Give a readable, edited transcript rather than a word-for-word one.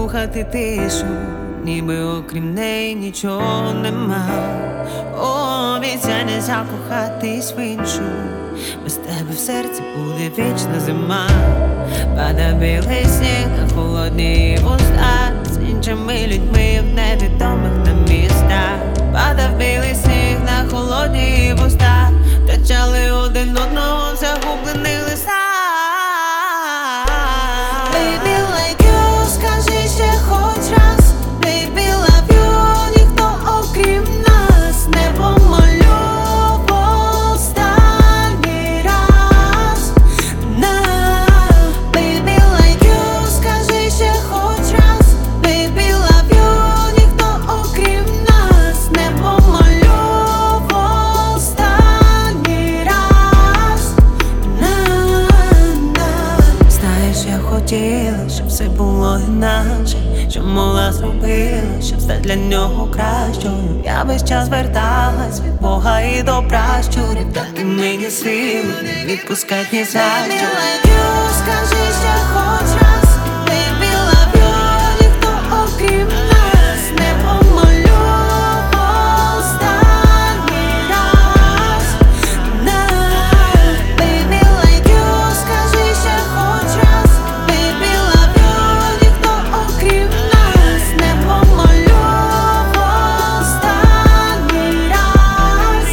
слухати тишу, ніби окрім неї нічого нема. Обіцяй закохатись в іншу, без тебе в серці буде вічна зима. Падає білий сніг на холодні вуста, з іншими людьми в невідомих нам містах. Падав білий сніг на холодні вуста, втрачали один одного в загублених листах. Baby, like you, скажи ще хоч раз. Baby, love you, ніхто окрім нас. Не помолю в останній раз. Baby, like you, скажи ще хоч раз. Baby, love you, ніхто окрім нас. Не помолю в останній раз. Знаєш, я хотіла, щоб все було інакше, що могла зробила, щоб стати для нього кращою. Я весь час верталась від Бога і до пращурів. Дати мені силу, не відпускать ні за що. Скажи ще хоч раз. Baby, love you, ніхто окрім нас. Не помолю в останній раз. Baby, like you, скажи ще хоч раз. Baby, love you, ніхто окрім нас. Не помолю в останній раз.